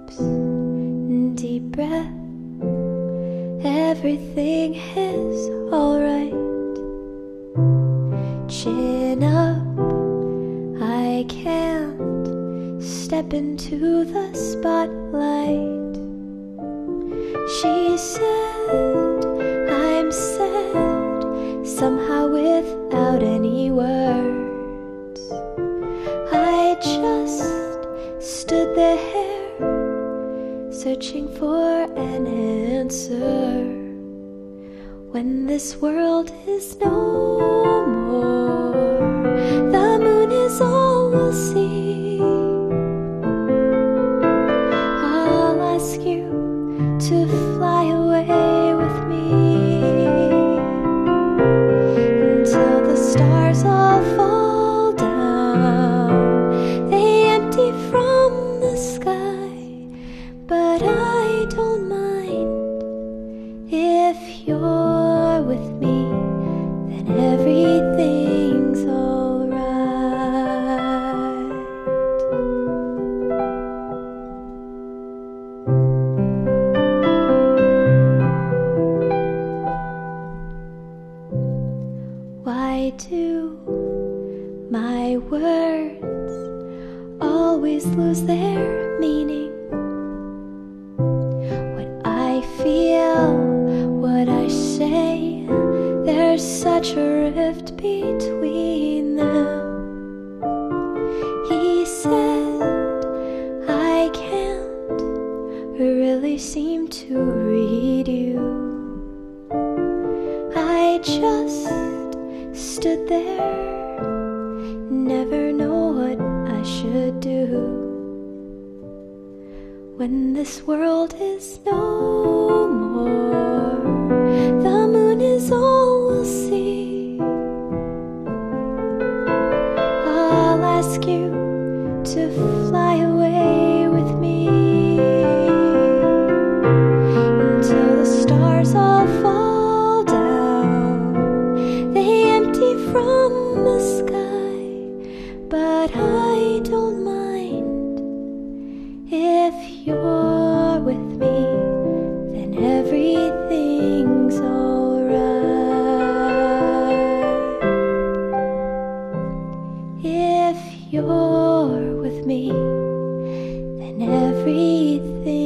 steps, deep breath. Everything is alright. Chin up, I can't step into the spotlight. She said I'm sad, somehow without any words. I just stood there, searching for an answer. When this world is no more, the moon is all we'll see. I'll ask you to fly away with me until the stars all fall down. They empty from the sky, but I don't mind. If you're with me, then everything's alright. Why do my words always lose their meaning? What I feel, what I say, there's such a rift between them. He said I can't really seem to read you. I just stood there, never know what I should do. When this world is no more, the moon is all we'll see. I'll ask you to fly away with me until the stars all fall down. They empty from the sky, but I don't mind. If you're with me, then everything's alright. If you're with me, then everything